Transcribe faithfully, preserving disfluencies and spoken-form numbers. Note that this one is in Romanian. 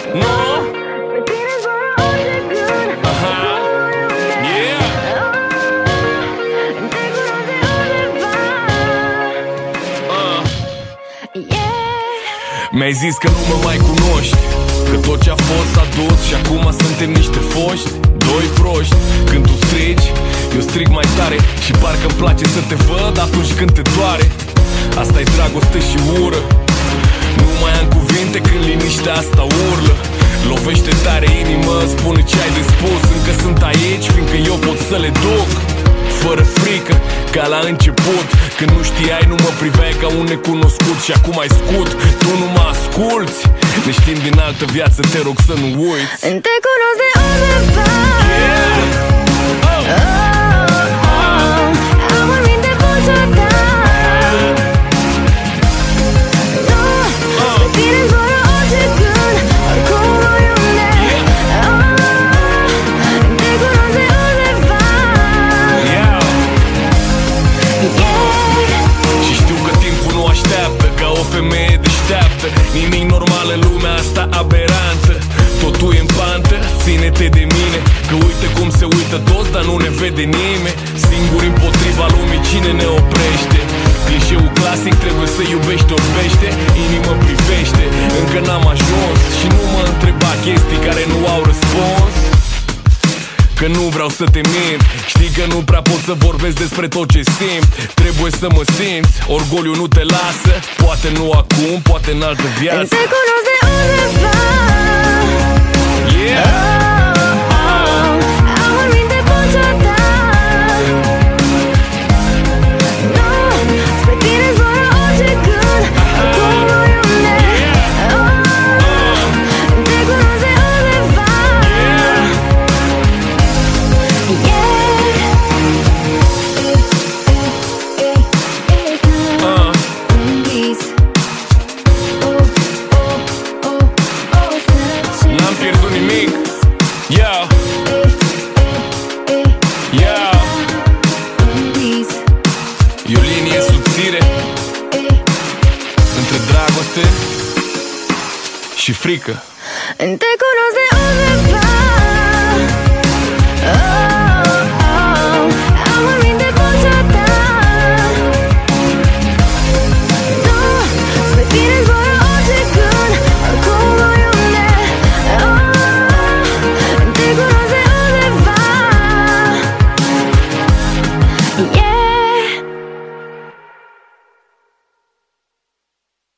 Nu? Aha. Yeah. uh. Mi-ai zis că nu mă mai cunoști, că tot ce-a fost s-a dus și acum suntem niște foști, doi proști. Când tu strigi, eu strig mai tare și parcă-mi place să te văd atunci când te doare. Asta-i dragoste și ură. Nu mai am cuvinte când liniștea asta urlă. Lovește tare inimă, spune ce ai de spus. Încă sunt aici, fiindcă eu pot să le duc fără frică, ca la început. Când nu știai, nu mă priveai ca un necunoscut și acum ai scut. Tu nu mă asculți, ne știm din altă viață, te rog să nu uiți. Te cunosc de undeva. Yeah. Oh. Oh, oh. Am vorbit de vocea ta. No, spre tine zboară orice gând, oricum, oriunde. Oh, te cunosc de undeva. Yeah. Yeah. Și știu că timpul nu așteaptă, ca o femeie deșteaptă. Nimic normal în lumea asta aberantă. Totul e în pantă, ține-te de mine, că uite cum se uită toți, dar nu ne vede nimeni. Singuri împotriva lumii, cine ne oprește? Clișeul clasic, trebuie să iubești, orbește. Inimă privește, încă n-am ajuns. Și nu mă întreba chestii care nu au răspuns, că nu vreau să te mint. Știi că nu prea pot să vorbesc despre tot ce simt. Trebuie să mă simți, orgoliu nu te lasă. Poate nu acum, poate în altă viață. Te cunosc de undeva. Yeah. Oh, oh. Am vorbit de vocea ta. No, spre tine zboară orice gând, oricum, oriunde. Oh, te cunosc de undeva. Yeah. Uh. N-am pierdut nimic. Yeah. Yeah. E o linie subțire între dragoste și frică. Te cunosc de undeva.